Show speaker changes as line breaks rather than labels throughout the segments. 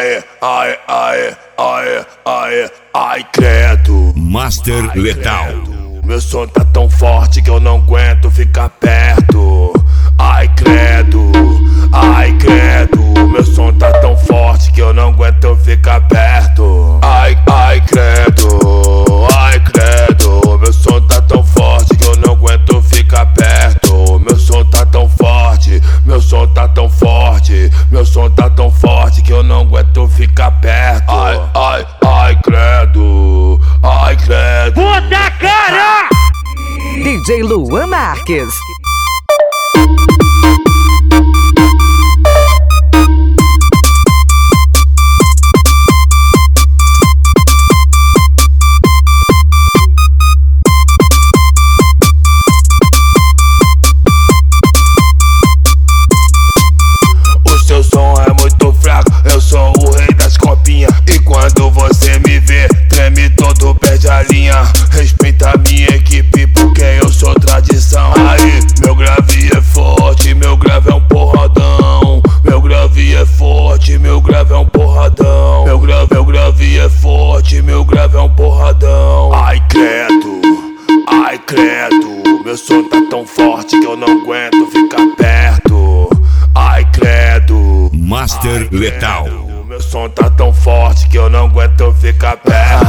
ai, credo.
Master Letal.
Meu som tá tão forte que eu não aguento ficar perto. Ai, credo. Meu som tá tão forte que eu não aguento ficar perto. Ai, credo. Meu som tá tão forte que eu não aguento ficar perto. Meu som tá tão forte, meu som tá tão forte, meu som tá tão forte que eu não aguento ficar perto. Ai, credo.
Puta cara!
DJ Luan Marques.
Seu som é muito fraco, eu sou o rei das copinhas. E quando você me vê, treme todo, perde a linha. Respeita a minha equipe porque eu sou tradição. Aí, meu grave é forte, meu grave é um porradão. Meu grave é forte, meu grave é um porradão. Meu grave é forte, meu grave é um porradão. Ai, credo. Meu som tá tão forte que eu não aguento ficar perto. Ai, credo.
Master Letal.
Meu som tá tão forte que eu não aguento ficar perto.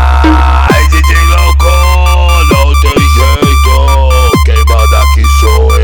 Ai, DJ louco, não tem jeito. Quem manda aqui sou